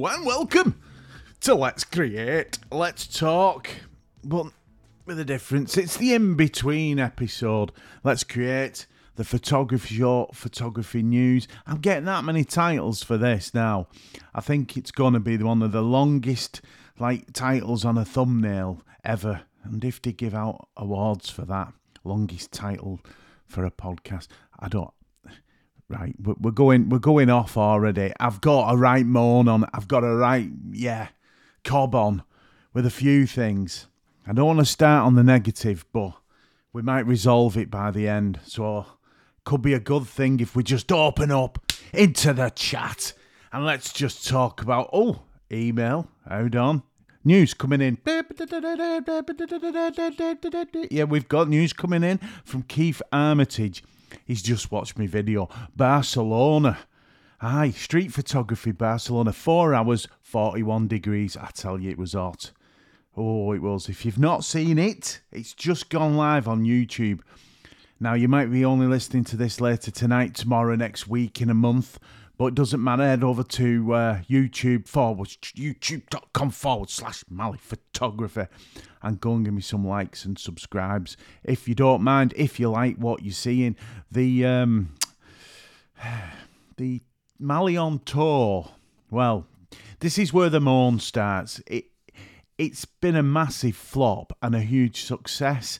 and welcome to Let's Create, Let's Talk, but with a difference. It's the in-between episode. Let's Create, the photography short, photography news. I'm getting that many titles for this now. I think it's going to be one of the longest titles on a thumbnail ever. And if they give out awards for that, longest title for a podcast, I don't. Right, we're going off already. I've got a right moan on. I've got a right, cob on with a few things. I don't want to start on the negative, but we might resolve it by the end. So, could be a good thing if we just open up into the chat and let's just talk about, email, hold on. News coming in. Yeah, we've got news coming in from Keith Armitage. He's just watched my video. Barcelona. Aye, street photography, Barcelona. 4 hours, 41 degrees. I tell you, it was hot. Oh, it was. If you've not seen it, it's just gone live on YouTube. Now, you might be only listening to this later tonight, tomorrow, next week, in a month. But it doesn't matter. Head over to youtube.com/Mally Photography and go and give me some likes and subscribes. If you don't mind, if you like what you're seeing, the Mally on Tour. Well, this is where the moan starts. It's been a massive flop and a huge success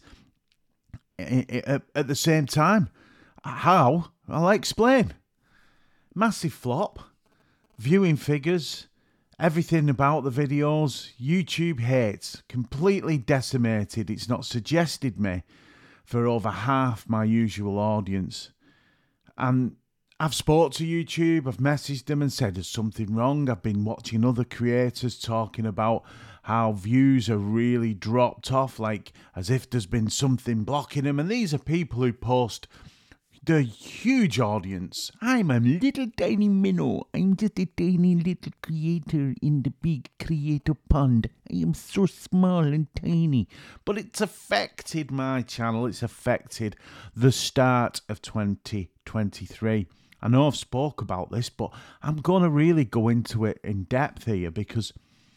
at the same time. How? I'll explain. Massive flop, viewing figures, everything about the videos, YouTube hates, completely decimated. It's not suggested me for over half my usual audience. And I've spoke to YouTube, I've messaged them and said there's something wrong. I've been watching other creators talking about how views are really dropped off, like as if there's been something blocking them. And these are people who post the huge audience. I'm a little tiny minnow. I'm just a tiny little creator in the big creator pond. I am so small and tiny. But it's affected my channel. It's affected the start of 2023. I know I've spoke about this, but I'm going to really go into it in depth here because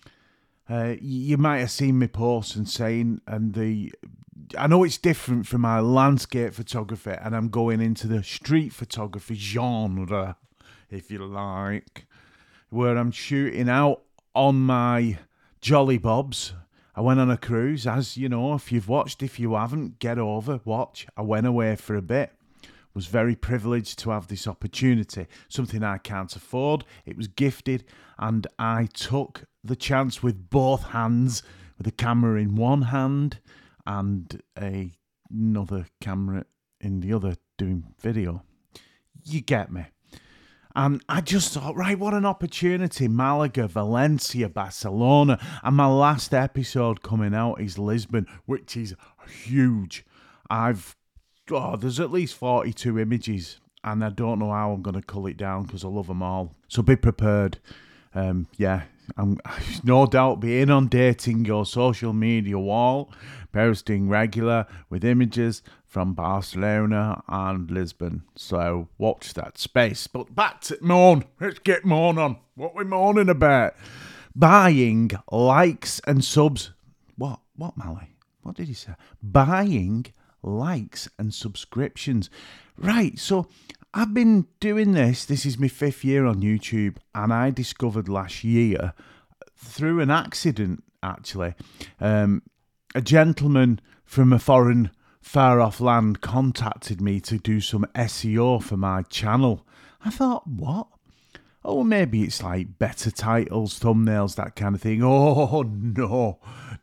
you might have seen me post and saying, I know it's different from my landscape photography and I'm going into the street photography genre, if you like, where I'm shooting out on my Jolly Bobs. I went on a cruise, as you know, if you've watched, if you haven't, get over, watch. I went away for a bit. Was very privileged to have this opportunity, something I can't afford. It was gifted and I took the chance with both hands, with the camera in one hand and another camera in the other doing video. You get me. And I just thought, right, what an opportunity. Malaga, Valencia, Barcelona. And my last episode coming out is Lisbon, which is huge. There's at least 42 images and I don't know how I'm going to cull it down because I love them all. So be prepared. I'm no doubt be inundating your social media wall, posting regular with images from Barcelona and Lisbon. So watch that space. But back to moan. Let's get moan on. What we moaning about? Buying likes and subs. What, Mally? What did he say? Buying likes and subscriptions. Right, so I've been doing this. This is my 5th year on YouTube, and I discovered last year, through an accident actually, a gentleman from a foreign, far-off land contacted me to do some SEO for my channel. I thought, what? Oh, maybe it's like better titles, thumbnails, that kind of thing. Oh, no.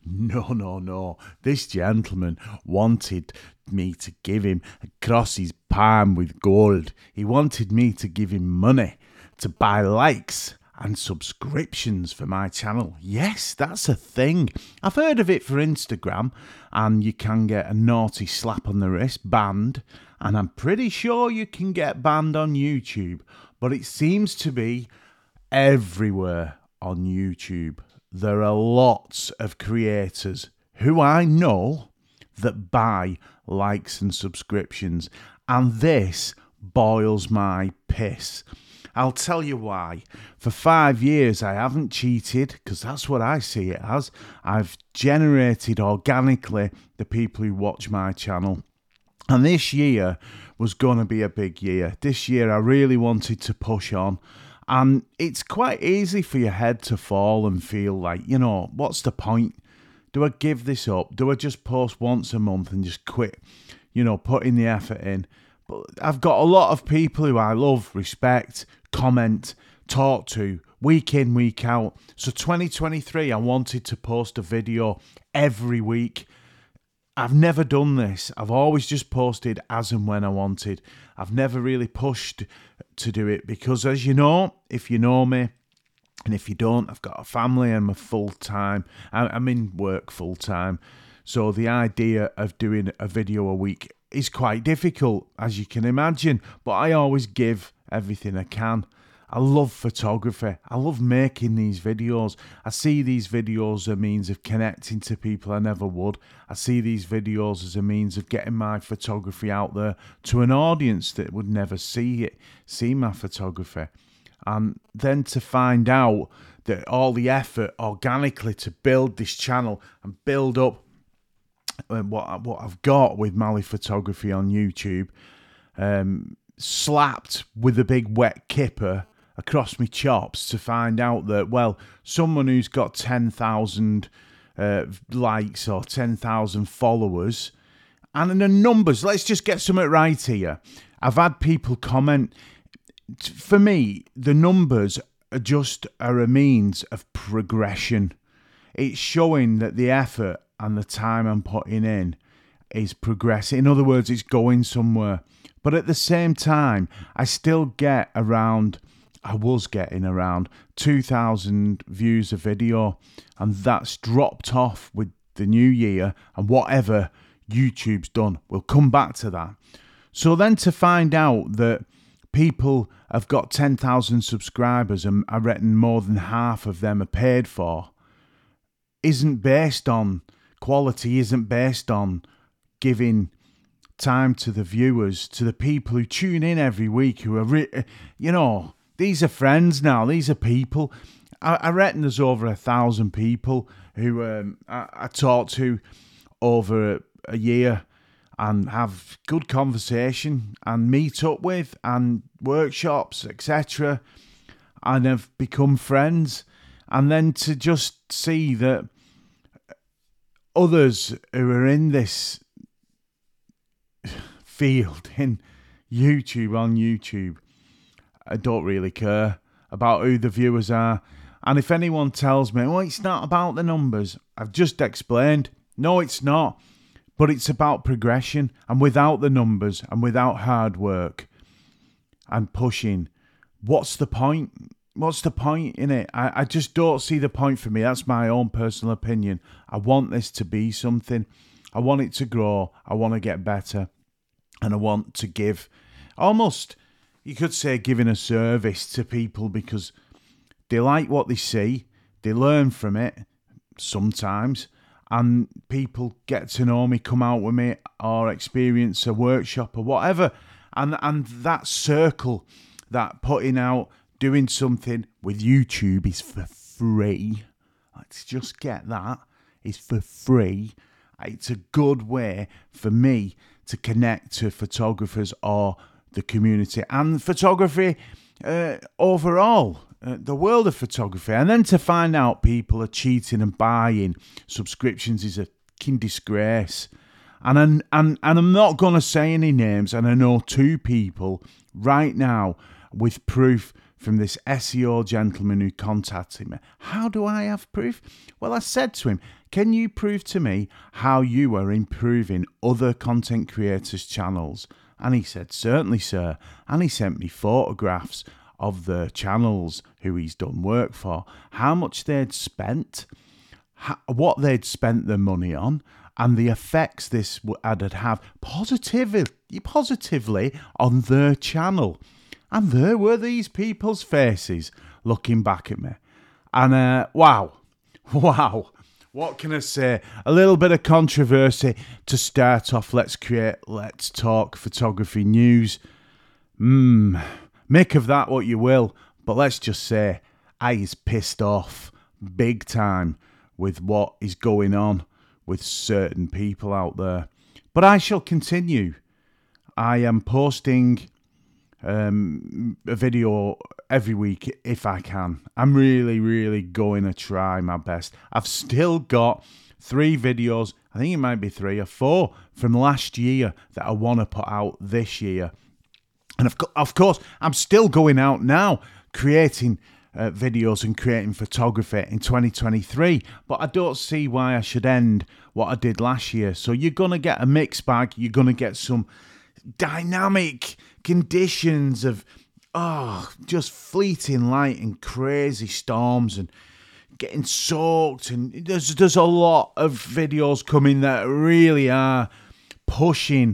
This gentleman wanted me to give him across his palm with gold. He wanted me to give him money to buy likes and subscriptions for my channel. Yes, that's a thing. I've heard of it for Instagram, and you can get a naughty slap on the wrist, banned, and I'm pretty sure you can get banned on YouTube. But it seems to be everywhere on YouTube. There are lots of creators who I know that buy likes and subscriptions. And this boils my piss. I'll tell you why. For 5 years, I haven't cheated, because that's what I see it as. I've generated organically the people who watch my channel. And this year was going to be a big year. This year, I really wanted to push on. And it's quite easy for your head to fall and feel like, what's the point? Do I give this up? Do I just post once a month and just quit, putting the effort in? But I've got a lot of people who I love, respect, comment, talk to, week in, week out. So 2023, I wanted to post a video every week. I've never done this. I've always just posted as and when I wanted. I've never really pushed to do it because, as you know, if you know me, and if you don't, I've got a family and I'm full-time. I'm in work full-time. So the idea of doing a video a week is quite difficult, as you can imagine. But I always give everything I can. I love photography. I love making these videos. I see these videos as a means of connecting to people I never would. I see these videos as a means of getting my photography out there to an audience that would never see my photography. And then to find out that all the effort organically to build this channel and build up what I've got with Mali Photography on YouTube, slapped with a big wet kipper across my chops to find out that, well, someone who's got 10,000 likes or 10,000 followers, and in the numbers, let's just get something right here. I've had people comment. For me, the numbers are a means of progression. It's showing that the effort and the time I'm putting in is progressing. In other words, it's going somewhere. But at the same time, I was getting around 2,000 views a video, and that's dropped off with the new year and whatever YouTube's done. We'll come back to that. So then to find out that people have got 10,000 subscribers and I reckon more than half of them are paid for, isn't based on quality, isn't based on giving time to the viewers, to the people who tune in every week, who are, these are friends now, these are people. I reckon there's over 1,000 people who I talk to over a year and have good conversation and meet up with and workshops, etc. And have become friends. And then to just see that others who are in this field, in YouTube, on YouTube, I don't really care about who the viewers are. And if anyone tells me, well, it's not about the numbers, I've just explained, no, it's not. But it's about progression, and without the numbers and without hard work and pushing, what's the point? What's the point in it? I just don't see the point for me. That's my own personal opinion. I want this to be something. I want it to grow. I want to get better. And I want to give, almost, you could say, giving a service to people because they like what they see. They learn from it sometimes. And people get to know me, come out with me, or experience a workshop or whatever. And that circle, that putting out, doing something with YouTube is for free. Let's just get that. It's for free. It's a good way for me to connect to photographers or the community and photography overall. The world of photography, and then to find out people are cheating and buying subscriptions is a fucking disgrace. And I'm not going to say any names, and I know 2 people right now with proof from this SEO gentleman who contacted me. How do I have proof? Well, I said to him, can you prove to me how you are improving other content creators' channels? And he said, certainly, sir. And he sent me photographs of the channels who he's done work for, how much they'd spent, what they'd spent their money on, and the effects this would have positively on their channel. And there were these people's faces looking back at me. And wow, what can I say? A little bit of controversy to start off. Let's talk photography news. Make of that what you will, but let's just say I is pissed off big time with what is going on with certain people out there. But I shall continue. I am posting a video every week if I can. I'm really going to try my best. I've still got 3 videos, I think it might be 3 or 4 from last year that I want to put out this year. And of course, I'm still going out now creating videos and creating photography in 2023, but I don't see why I should end what I did last year. So you're going to get a mixed bag. You're going to get some dynamic conditions of just fleeting light and crazy storms and getting soaked, and there's a lot of videos coming that really are pushing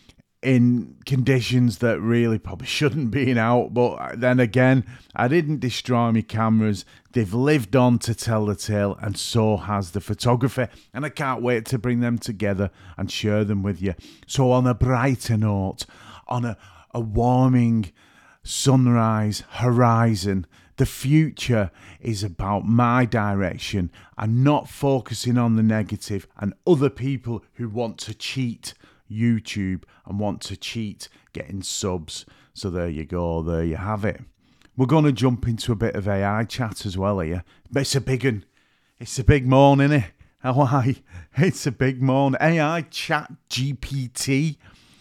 in conditions that really probably shouldn't be out. But then again, I didn't destroy my cameras. They've lived on to tell the tale, and so has the photography, and I can't wait to bring them together and share them with you. So on a brighter note, on a warming sunrise horizon, the future is about my direction and not focusing on the negative and other people who want to cheat YouTube and want to cheat getting subs. So there you go, there you have it. We're going to jump into a bit of AI chat as well here. But it's a big one. It's a big morning, isn't it? Why? It's a big morning. AI chat GPT,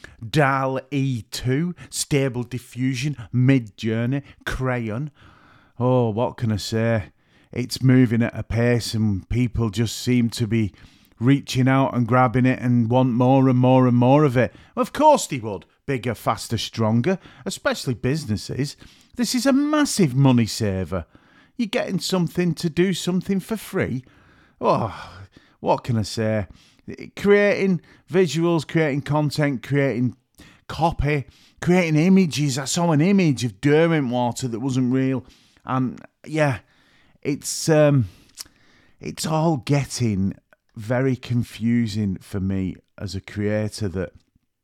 DALL-E 2, Stable Diffusion, Midjourney, Crayon. Oh, what can I say? It's moving at a pace and people just seem to be reaching out and grabbing it and want more and more and more of it. Of course they would. Bigger, faster, stronger, especially businesses. This is a massive money saver. You're getting something to do something for free. Oh, what can I say? Creating visuals, creating content, creating copy, creating images. I saw an image of Derwentwater that wasn't real. And yeah, it's all getting very confusing for me as a creator, that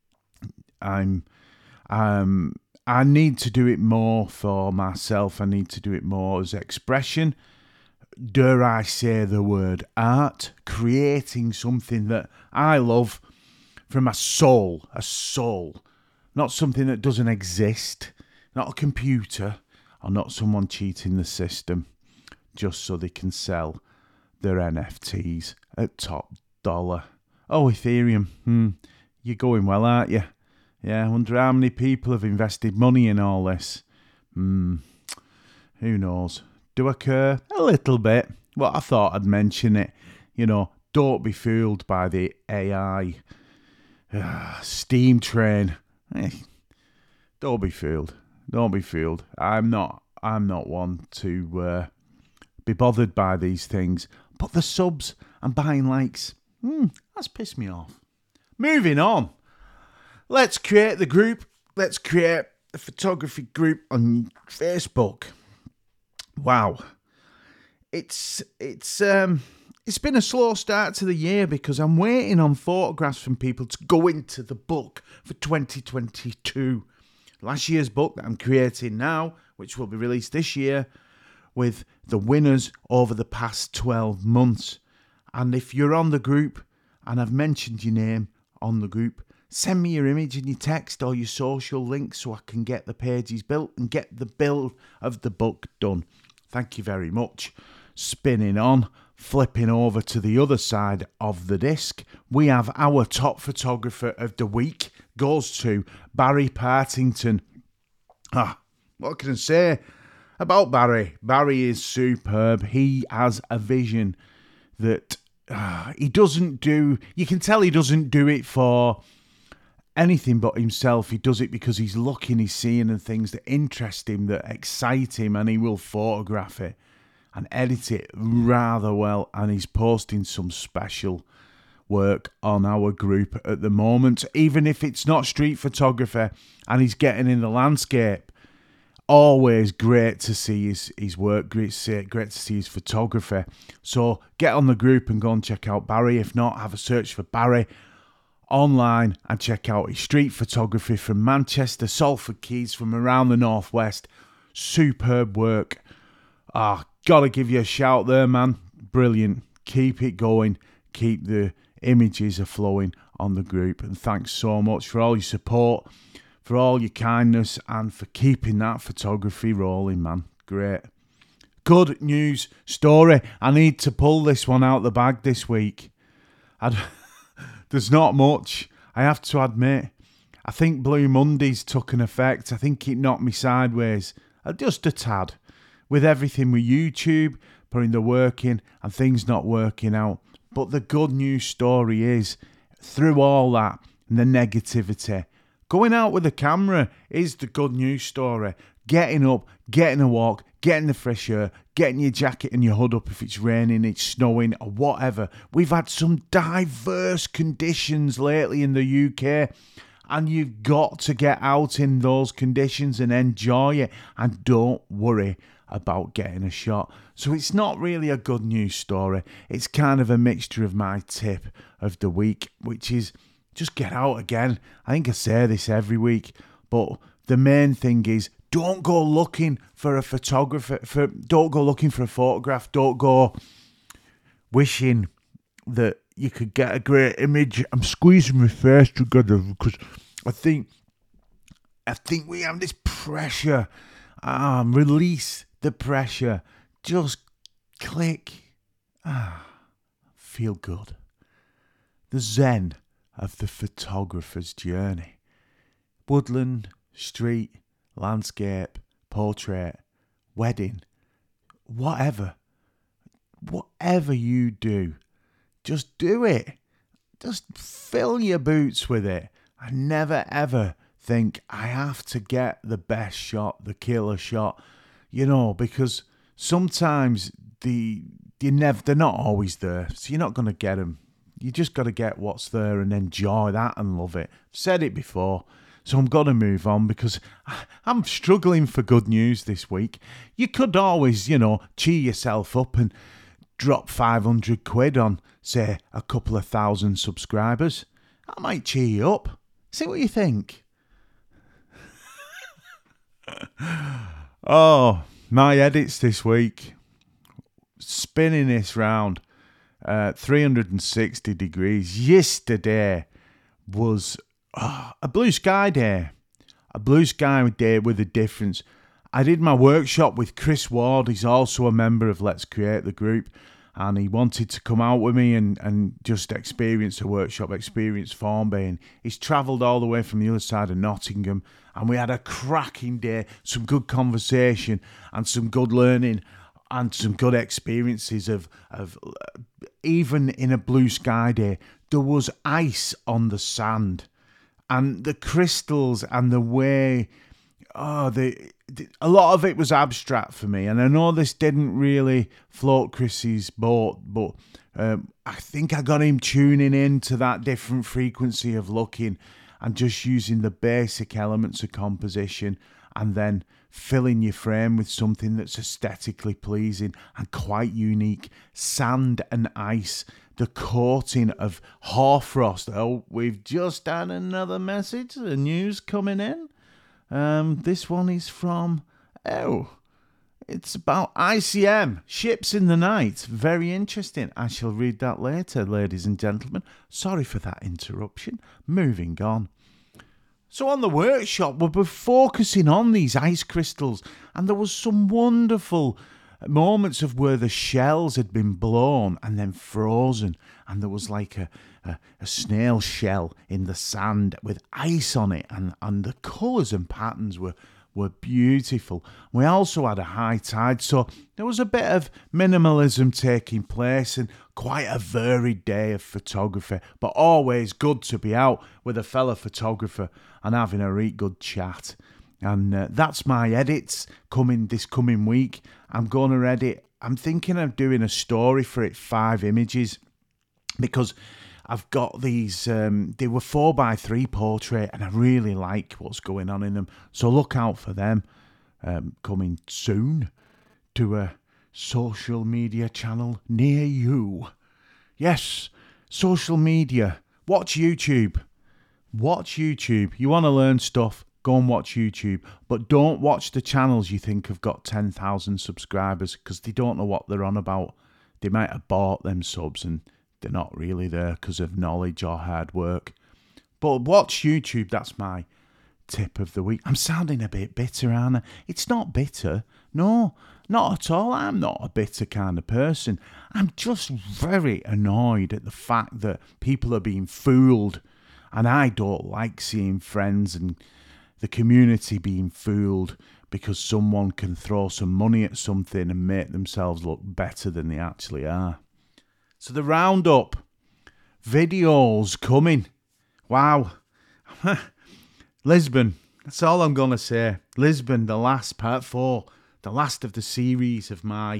I need to do it more for myself. I need to do it more as expression. Dare I say the word art? Creating something that I love from a soul, not something that doesn't exist, not a computer, or not someone cheating the system just so they can sell their NFTs at top dollar. Oh, Ethereum, you're going well, aren't you? Yeah, I wonder how many people have invested money in all this. Who knows? Do I care? A little bit. Well, I thought I'd mention it. Don't be fooled by the AI steam train. Don't be fooled. Don't be fooled. I'm not one to be bothered by these things. But the subs and buying likes, that's pissed me off. Moving on. Let's create the group. Let's create a photography group on Facebook. Wow. It's been a slow start to the year because I'm waiting on photographs from people to go into the book for 2022. Last year's book that I'm creating now, which will be released this year, with the winners over the past 12 months. And if you're on the group and I've mentioned your name on the group, send me your image and your text or your social links so I can get the pages built and get the build of the book done. Thank you very much. Spinning on, flipping over to the other side of the disc, we have our top photographer of the week goes to Barry Partington. What can I say about Barry? Barry is superb. He has a vision that he doesn't do. You can tell he doesn't do it for anything but himself. He does it because he's looking, he's seeing and things that interest him, that excite him, and he will photograph it and edit it rather well. And he's posting some special work on our group at the moment, even if it's not street photography and he's getting in the landscape. Always great to see his work, great to see his photography. So get on the group and go and check out Barry. If not, have a search for Barry online and check out his street photography from Manchester, Salford Keys, from around the northwest. Superb work. Gotta give you a shout there, man. Brilliant. Keep it going. Keep the images flowing on the group. And thanks so much for all your support, for all your kindness, and for keeping that photography rolling, man. Great. Good news story. I need to pull this one out the bag this week. There's not much, I have to admit. I think Blue Mondays took an effect. I think it knocked me sideways, just a tad. With everything with YouTube, putting the work in and things not working out. But the good news story is, through all that and the negativity, going out with a camera is the good news story. Getting up, getting a walk, getting the fresh air, getting your jacket and your hood up if it's raining, it's snowing, or whatever. We've had some diverse conditions lately in the UK, and you've got to get out in those conditions and enjoy it, and don't worry about getting a shot. So it's not really a good news story. It's kind of a mixture of my tip of the week, which is just get out again. I think I say this every week, but the main thing is, don't go looking for a photographer. Don't go looking for a photograph. Don't go wishing that you could get a great image. I'm squeezing my face together because I think we have this pressure. Release the pressure. Just click. Feel good. The zen of the photographer's journey. Woodland, street, landscape, portrait, wedding, whatever you do, just do it. Just fill your boots with it. I never ever think I have to get the best shot, the killer shot, because sometimes they're not always there, so you're not going to get them. You just got to get what's there and enjoy that and love it. I've said it before. So I'm going to move on because I'm struggling for good news this week. You could always, cheer yourself up and drop 500 quid on, say, a couple of thousand subscribers. That might cheer you up. See what you think. Oh, my edits this week. Spinning this round. 360 degrees. Yesterday was a blue sky day. A blue sky day with a difference. I did my workshop with Chris Ward. He's also a member of Let's Create the group. And he wanted to come out with me and just experience the workshop, experience Formby. And he's travelled all the way from the other side of Nottingham. And we had a cracking day, some good conversation and some good learning and some good experiences of even in a blue sky day, there was ice on the sand. And the crystals and the way, a lot of it was abstract for me. And I know this didn't really float Chrissy's boat, but I think I got him tuning into that different frequency of looking and just using the basic elements of composition and then filling your frame with something that's aesthetically pleasing and quite unique. Sand and ice. The coating of hoarfrost. Oh, we've just had another message. The news coming in. This one is from... it's about ICM. Ships in the night. Very interesting. I shall read that later, ladies and gentlemen. Sorry for that interruption. Moving on. So on the workshop, we were focusing on these ice crystals, and there was some wonderful moments of where the shells had been blown and then frozen, and there was like a snail shell in the sand with ice on it, and the colours and patterns were beautiful. We also had a high tide, so there was a bit of minimalism taking place and quite a varied day of photography, but always good to be out with a fellow photographer and having a really good chat. And that's my edits this coming week. I'm going to edit. I'm thinking of doing a story for it, 5 images, because I've got these, they were 4x3 portrait, and I really like what's going on in them. So look out for them coming soon to a social media channel near you. Yes, social media, Watch YouTube. Watch YouTube. You want to learn stuff, go and watch YouTube. But don't watch the channels you think have got 10,000 subscribers, because they don't know what they're on about. They might have bought them subs and they're not really there because of knowledge or hard work. But watch YouTube. That's my tip of the week. I'm sounding a bit bitter, aren't I? It's not bitter. No, not at all. I'm not a bitter kind of person. I'm just very annoyed at the fact that people are being fooled. And I don't like seeing friends and the community being fooled because someone can throw some money at something and make themselves look better than they actually are. So the roundup. Videos coming. Wow. Lisbon. That's all I'm going to say. Lisbon, the last part 4. The last of the series of my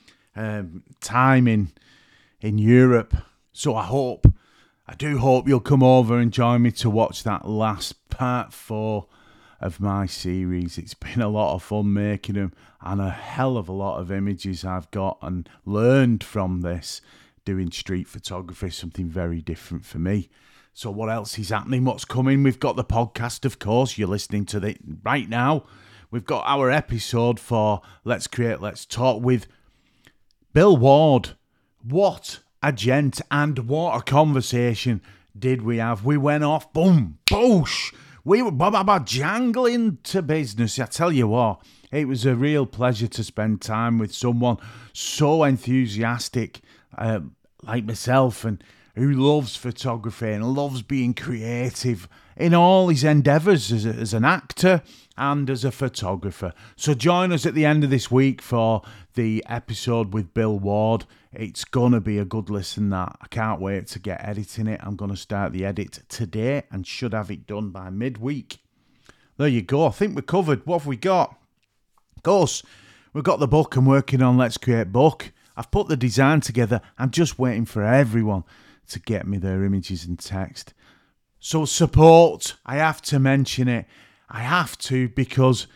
time in Europe. So I do hope you'll come over and join me to watch that last part 4 of my series. It's been a lot of fun making them, and a hell of a lot of images I've got and learned from this. Doing street photography, something very different for me. So what else is happening? What's coming? We've got the podcast, of course. You're listening to it right now. We've got our episode for Let's Create, Let's Talk with Bill Ward. What a gent, and what a conversation did we have. We went off, boom, boosh. We were jangling to business. I tell you what, it was a real pleasure to spend time with someone so enthusiastic like myself, and who loves photography and loves being creative in all his endeavours as an actor and as a photographer. So join us at the end of this week for the episode with Bill Ward. It's going to be a good listen, that. I can't wait to get editing it. I'm going to start the edit today and should have it done by midweek. There you go. I think we're covered. What have we got? Of course, we've got the book. I'm working on Let's Create Book. I've put the design together. I'm just waiting for everyone to get me their images and text. So support. I have to mention it. I have to, because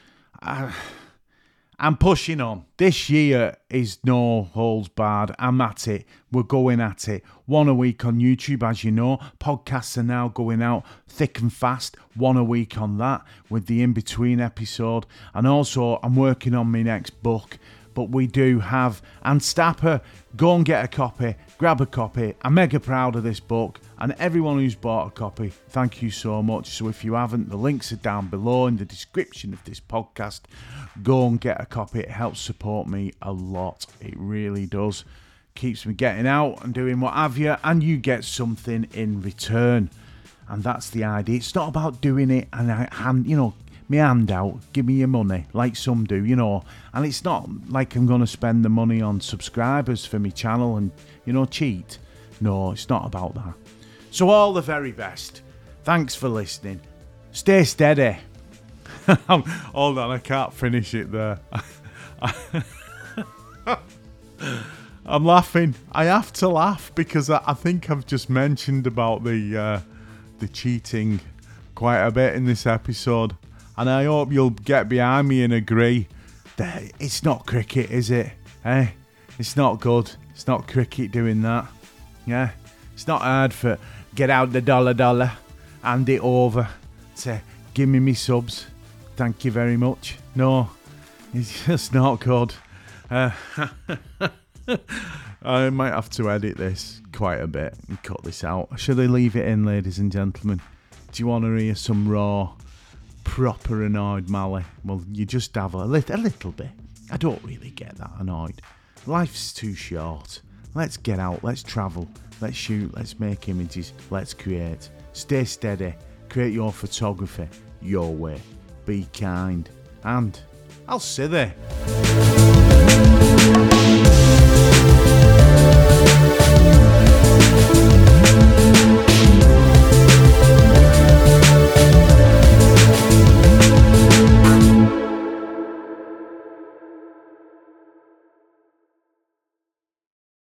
I'm pushing on. This year is no holds barred. I'm at it. We're going at it. 1 a week on YouTube, as you know. Podcasts are now going out thick and fast. 1 a week on that with the in-between episode. And also, I'm working on my next book. But we do have, and Stapper, go and get a copy, grab a copy. I'm mega proud of this book, and everyone who's bought a copy, thank you so much. So if you haven't, the links are down below in the description of this podcast. Go and get a copy. It helps support me a lot. It really does. Keeps me getting out and doing what have you, and you get something in return. And that's the idea. It's not about doing it and me hand out, give me your money, like some do, And it's not like I'm going to spend the money on subscribers for my channel and, cheat. No, it's not about that. So all the very best. Thanks for listening. Stay steady. Hold on, I can't finish it there. I'm laughing. I have to laugh because I think I've just mentioned about the cheating quite a bit in this episode. And I hope you'll get behind me and agree that it's not cricket, is it? It's not good. It's not cricket doing that. Yeah? It's not hard for get out the dollar, hand it over, say, give me subs. Thank you very much. No, it's just not good. I might have to edit this quite a bit and cut this out. Should I leave it in, ladies and gentlemen? Do you want to hear some raw, proper annoyed Mally? Well, you just have a little bit. I don't really get that annoyed. Life's too short. Let's get out, let's travel, let's shoot, let's make images, let's create. Stay steady, create your photography your way. Be kind, and I'll see there.